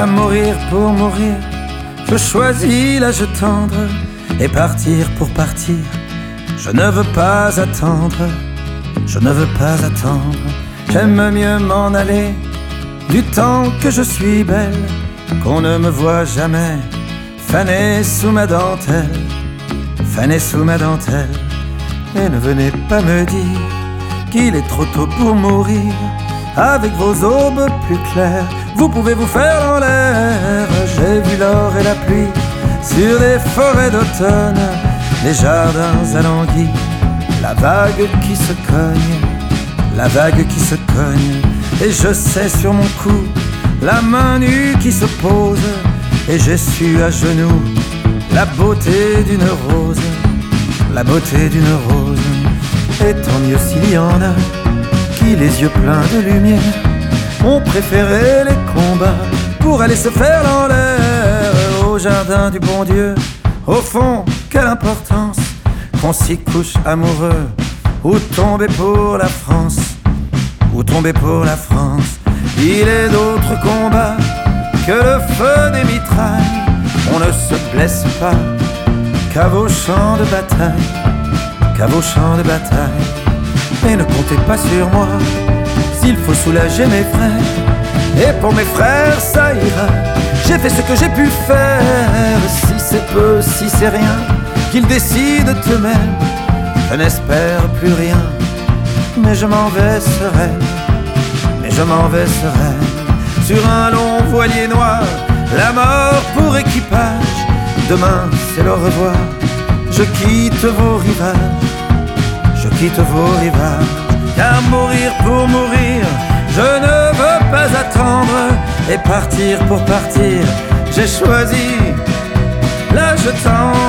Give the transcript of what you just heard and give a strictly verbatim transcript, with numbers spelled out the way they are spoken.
mourir pour mourir, je choisis l'âge tendre. Et partir pour partir, je ne veux pas attendre. Je ne veux pas attendre. J'aime mieux m'en aller du temps que je suis belle, qu'on ne me voit jamais fanée sous ma dentelle, fanée sous ma dentelle. Et ne venez pas me dire qu'il est trop tôt pour mourir. Avec vos aubes plus claires, vous pouvez vous faire en l'air. J'ai vu l'or et la pluie sur les forêts d'automne, les jardins alanguis, la vague qui se cogne, la vague qui se cogne. Et je sais sur mon cou la main nue qui se pose, et j'ai su à genoux la beauté d'une rose, la beauté d'une rose. Et tant mieux s'il y en a qui, les yeux pleins de lumière, ont préféré les combats pour aller se faire dans l'air. Au jardin du bon Dieu, au fond, quelle importance qu'on s'y couche amoureux, ou tomber pour la France, ou tomber pour la France. Il est d'autres combats que le feu des mitrailles. On ne se blesse pas qu'à vos champs de bataille, qu'à vos champs de bataille. Et ne comptez pas sur moi s'il faut soulager mes frères. Et pour mes frères ça ira, j'ai fait ce que j'ai pu faire. Si c'est peu, si c'est rien, qu'ils décident eux-mêmes. Je n'espère plus rien, mais je m'en vais sereine, mais je m'en vais sereine. Sur un long voilier noir, la mort pour équipage. Demain c'est le revoir, je quitte vos rivages, je quitte vos rivages. Car mourir pour mourir, je ne veux pas attendre. Et partir pour partir, j'ai choisi l'âge tendre.